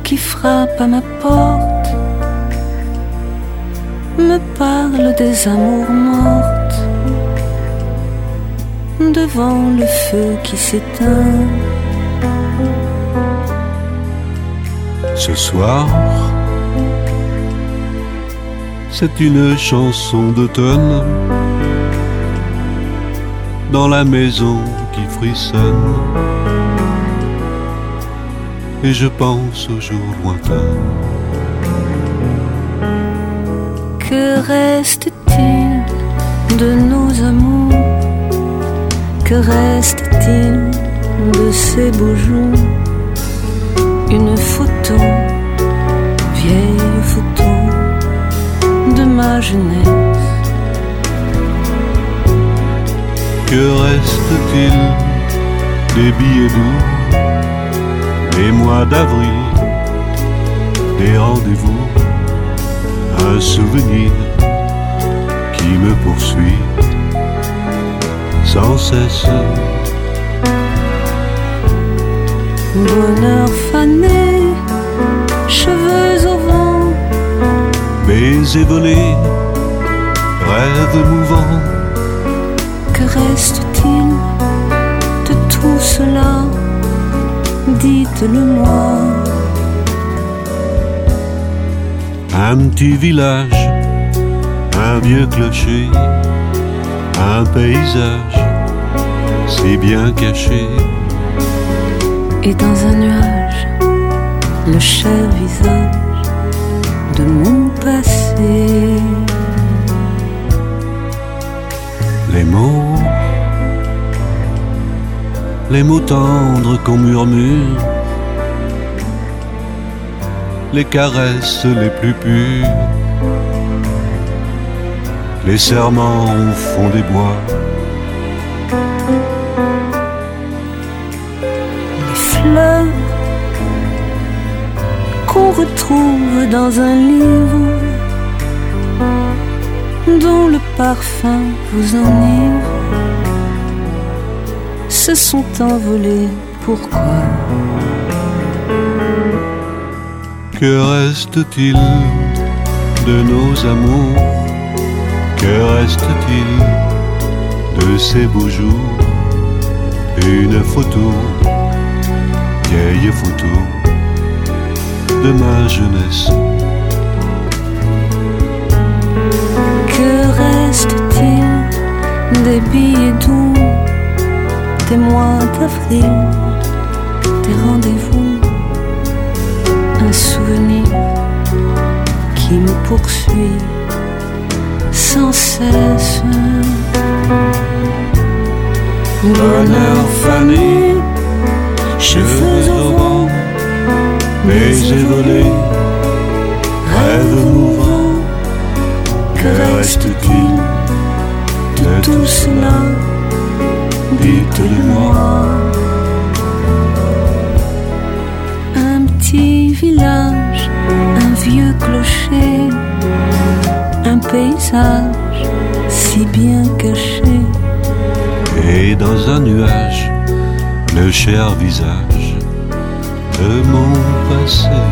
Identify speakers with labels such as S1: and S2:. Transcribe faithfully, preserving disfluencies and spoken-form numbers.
S1: qui frappe à ma porte me parle des amours mortes devant le feu qui s'éteint.
S2: Ce soir, c'est une chanson d'automne dans la maison qui frissonne, et je pense aux jours lointains.
S1: Que reste-t-il de nos amours? Que reste-t-il de ces beaux jours? Une photo, vieille photo de ma jeunesse.
S2: Que reste-t-il des billets doux, des mois d'avril, des rendez-vous, un souvenir qui me poursuit sans cesse.
S1: Bonheur fané, cheveux au vent,
S2: baisers volés, rêves mouvants.
S1: Que reste-t-il de tout cela? Dites-le-moi.
S2: Un petit village, un vieux clocher, un paysage si bien caché.
S1: Et dans un nuage, le cher visage de mon passé.
S2: Les mots, les mots tendres qu'on murmure, les caresses les plus pures, les serments au fond des bois,
S1: les fleurs qu'on retrouve dans un livre dont le parfum vous enivre, se sont envolés. Pourquoi?
S2: Que reste-t-il de nos amours? Que reste-t-il de ces beaux jours? Une photo, vieille photo de ma jeunesse.
S1: Que reste-t-il des billets doux, des mois d'avril, des rendez-vous, un souvenir qui me poursuit sans cesse?
S2: Bonheur fané, cheveux au vent, baisers volés, rêves mouvants. Que reste-t-il de tout cela? Dites-le-moi.
S1: Un petit village, un vieux clocher, un paysage si bien caché.
S2: Et dans un nuage, le cher visage de mon passé.